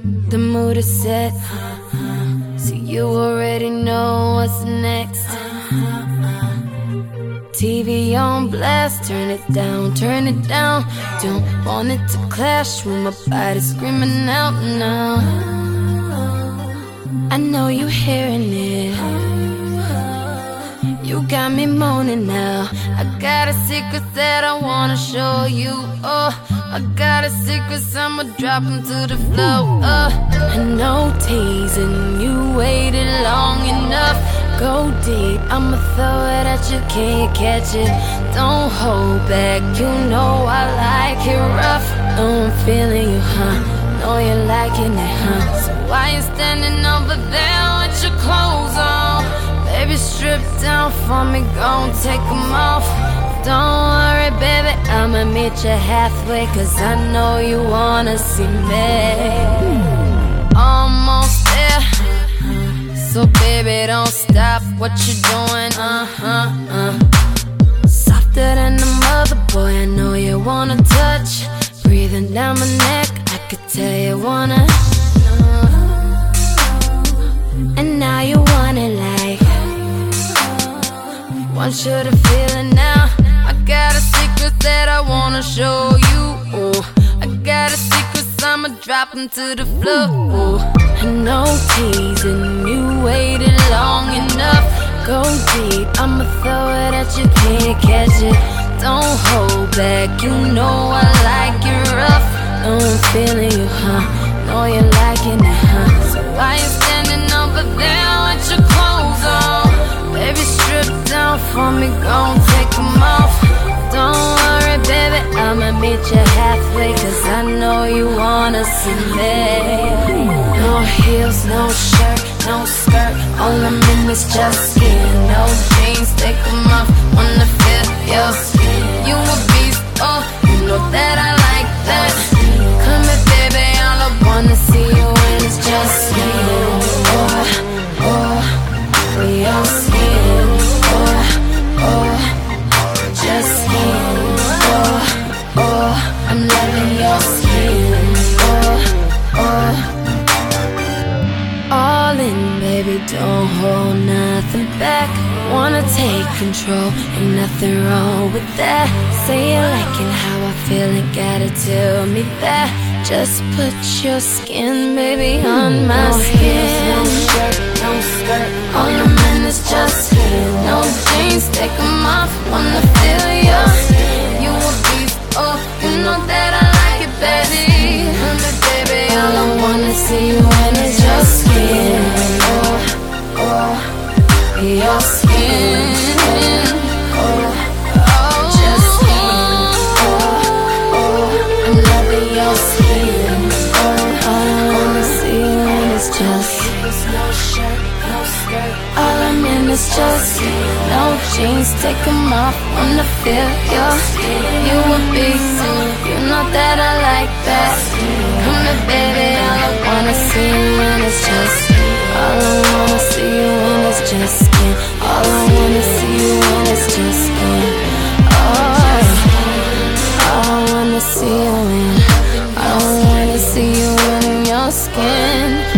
The mood is set, so you already know what's next. TV on blast, turn it down, turn it down. Don't want it to clash with my body screaming out now. I know you hearing it, you got me moaning now. I got a secret that I wanna show you. Oh, I got a secret, so I'ma drop 'em to the floor. I know teasing, you waited long enough. Go deep, I'ma throw it at you, can't catch it. Don't hold back, you know I like it rough. Know I'm feeling you, huh? Know you're liking it, huh? So why you standing over there with your clothes on? Baby, strip down for me, gon' take 'em off. Don't worry, baby, I'ma meet you halfway, 'cause I know you wanna see me. Almost there, so baby, don't stop what you're doing, Softer than a mother, boy, I know you wanna touch. Breathing down my neck, I could tell you wanna. And now you want it like, want you to feel it now. I got a secret that I wanna show you. Oh, I got a secret, so I'ma drop 'em to the floor. Oh, I know teasing, you waited long enough. Go deep, I'ma throw it at you, can't catch it. Don't hold back, you know I like it rough. Know I'm feeling you, huh? Know you're liking it, huh? So why you standing over there with your clothes on? Baby, strip down for me, gon' take 'em off. Don't worry, baby, I'ma meet you halfway, 'cause I know you wanna see me. No heels, no shirt, no skirt, all I'm in is just skin. No jeans, take 'em off, wanna feel your skin. You a beast, oh, you know that I like that. Come here, baby, all I wanna see you in is just skin. Oh, oh, your skin. Oh, oh, just skin. Oh, oh, I'm loving your skin. Oh, oh, all in, baby, don't hold nothing back. Wanna take control, ain't nothing wrong with that. Say you liking how I feel, ain't gotta tell me that. Just put your skin, baby, on my skin. No shirt, no skirt, all I'm in is just skin. No jeans, take 'em off, wanna feel your skin. You a beast, oh, you know that I like it, baby. Baby, all I wanna see you in is your skin. Oh, oh, your skin. Oh, oh, just skin. Oh, oh, I'm loving your skin. Oh, all I wanna see you in is just no shirt, no skirt. All I'm in is just skin. No jeans, take 'em off, wanna feel your skin. You a beast, you know that I like that. Come here, baby, all I wanna see you in is just skin. All I wanna see you in is just skin. All I wanna see you in is just skin. Oh, all I wanna see you in, I wanna see you in your skin.